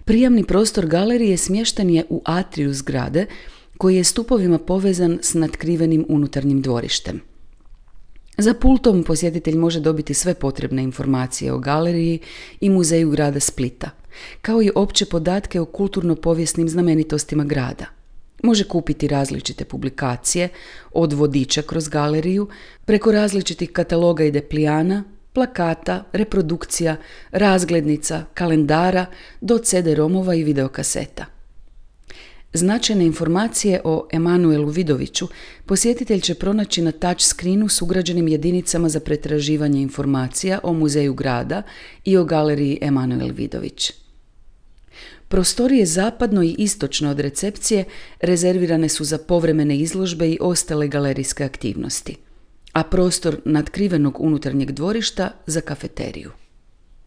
Prijamni prostor galerije smješten je u atriju zgrade koji je stupovima povezan s natkrivenim unutarnjim dvorištem. Za pultom posjetitelj može dobiti sve potrebne informacije o galeriji i muzeju grada Splita, kao i opće podatke o kulturno-povijesnim znamenitostima grada. Može kupiti različite publikacije, od vodiča kroz galeriju, preko različitih kataloga i deplijana, plakata, reprodukcija, razglednica, kalendara do CD-romova i videokaseta. Značajne informacije o Emanuelu Vidoviću posjetitelj će pronaći na touch screenu s ugrađenim jedinicama za pretraživanje informacija o muzeju grada i o galeriji Emanuel Vidović. Prostorije zapadno i istočno od recepcije rezervirane su za povremene izložbe i ostale galerijske aktivnosti, a prostor natkrivenog unutarnjeg dvorišta za kafeteriju.